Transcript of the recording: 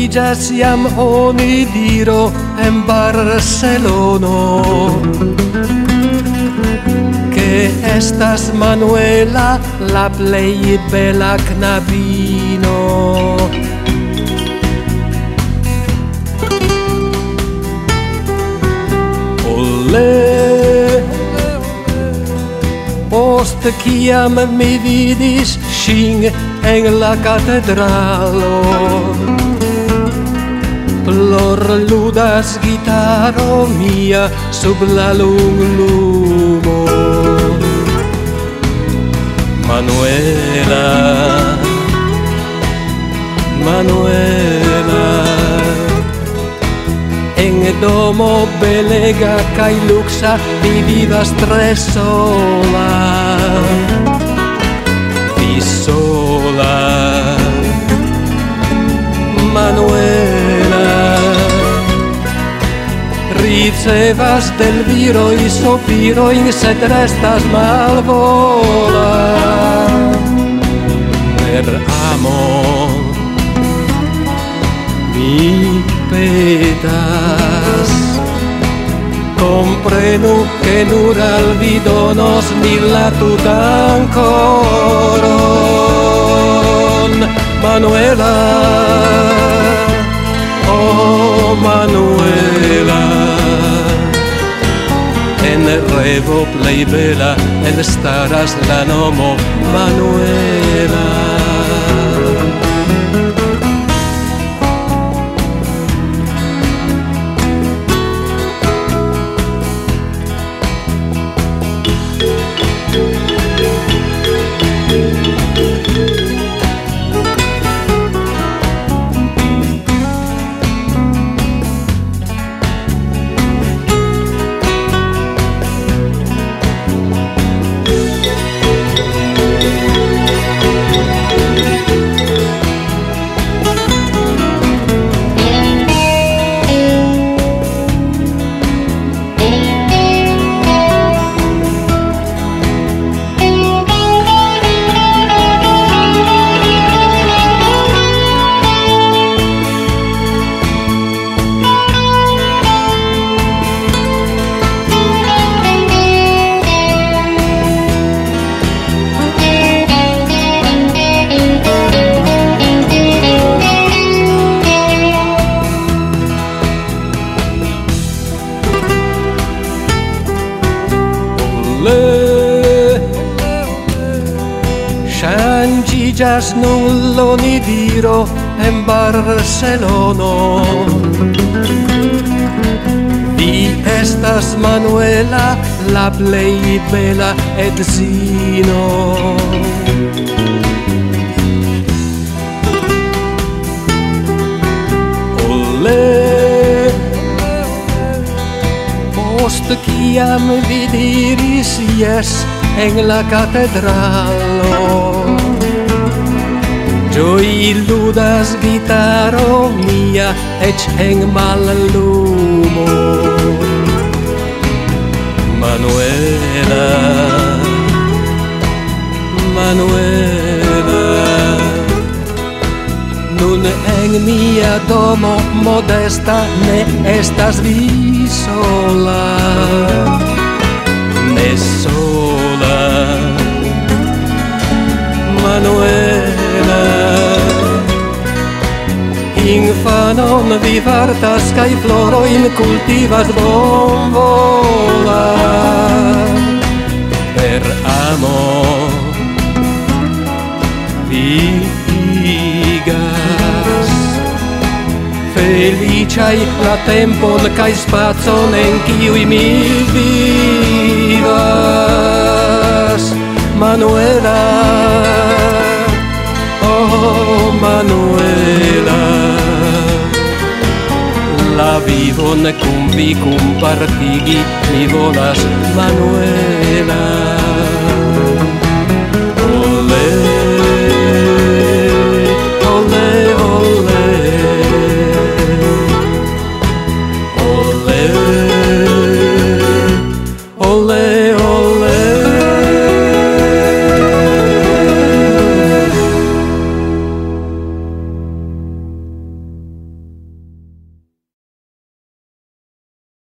ŝanĝiĝas jam onidiro en Barcelono, ke estas Manuela la plej bela knabino. Post kiam mi vidis ŝin en la katedralo, plorludas gitaro mia sub la lunlumo. Manuela, Manuela, en domo belega kaj luksa vi vivas tre sola, vi sola. Manuela, ricevas del viroj sopirojn, sed restas malvola. Per amo mi petas, komprenu ke nur al vi donos mi la tutan koron. Manuela, oh Manuela, en revo plej bela elstaras la nomo Manuela. Ŝanĝiĝas nun l'onidiro en Barcelono. Vi estas Manuela la plej bela edzino. Post kiam vi diris jes en la katedralo, ĝojludas gitaro mia eĉ en mallumo. Manuela, Manuela, nun en mia domo modesta ne estas vi sola, ne sola. Manuela, infanon vi fartas kaj florojn kultivas bonvola. Per amo vivigas, feliĉaj la tempon kaj spacon en kiuj mi vivas. Manuela, oh Manuela, la vivon kun vi kunpartigi mi volas, Manuela.